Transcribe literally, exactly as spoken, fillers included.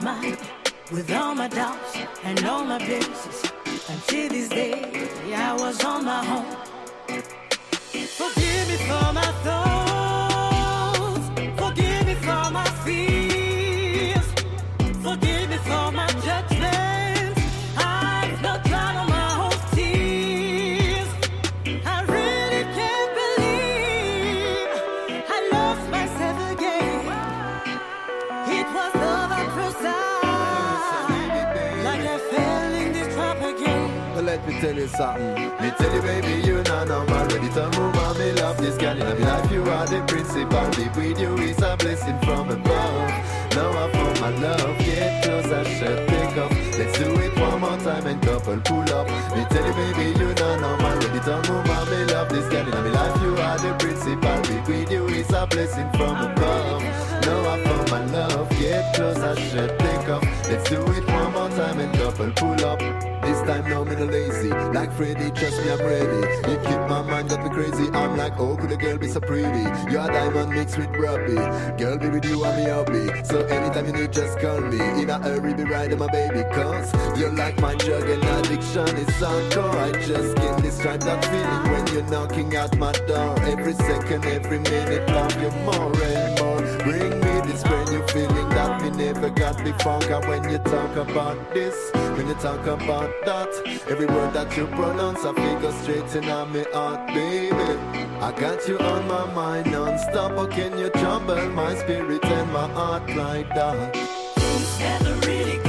mind with all my doubts and all my places. Until this day, I was on my own. Forgive me for my thoughts. Forgive me for my fears. Forgive me for my judgments. I've not drowned on my own tears. I really can't believe I lost myself again. It was love at first sight, like I fell in this trap again. But let me tell you something. Me tell you, baby, you know now I'm ready to move on. Me love this girl in my life. You are the principal. Be with you is a blessing from above. Now I found my love. Get close, I should pick up. Let's do it one more time and couple pull up. Me tell you, baby, you know now I'm ready to move on. Me love this girl in my life. You are the principal. Be with you is a blessing from above. Now I found my love. Get close, I should pick up. Let's do it one more time and couple pull up. This time now me no lazy. Like Freddy, trust me I'm ready. You keep my mind got me crazy. I'm like, oh could a girl be so pretty? You're a diamond mixed with rubby. Girl be with you I'm me hobby. So anytime you need just call me. In a hurry be riding my baby. Cause you're like my drug and addiction is hardcore. I just can't describe that feeling when you're knocking at my door. Every second, every minute love you more and more. Bring me this brand new feeling that we never got before. Cause when you talk about this, when you talk about that, every word that you pronounce I feel go straight in on me heart, baby. I got you on my mind non-stop. How can you trouble my spirit and my heart like that? Things never really